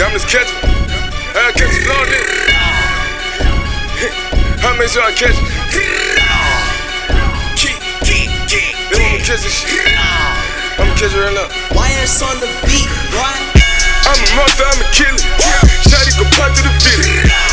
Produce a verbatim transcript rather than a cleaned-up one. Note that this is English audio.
I'm just catching. I catch it long then. I make sure I catch it. They want me to catch this shit. I'ma catch it right now. Y S on the beat, boy. I'm a monster, I'm a killer. Shawty go pop through the village.